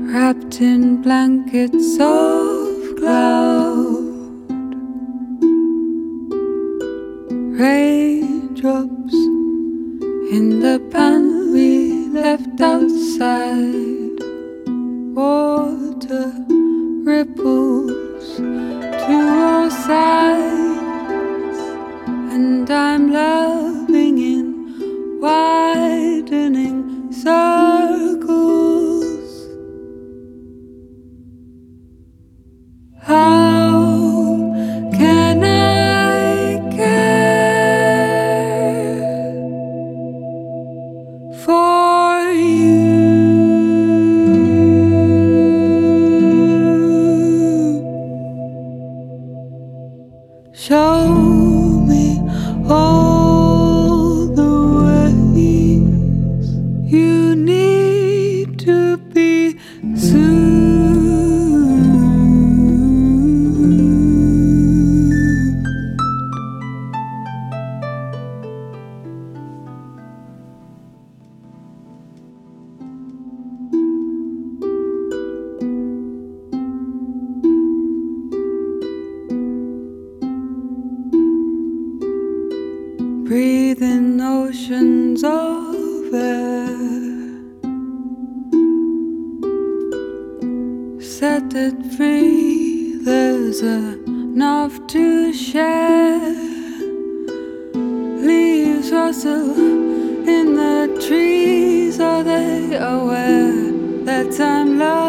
wrapped in blankets of cloud, raindrops in the pan we left outside, water ripples to all sides, and I'm loving in widening circles. How can I care for you? Show me all the ways you need to be soothed. Breathe in oceans of air, set it free, there's enough to share. Leaves rustle in the trees, are they aware that I'm loved?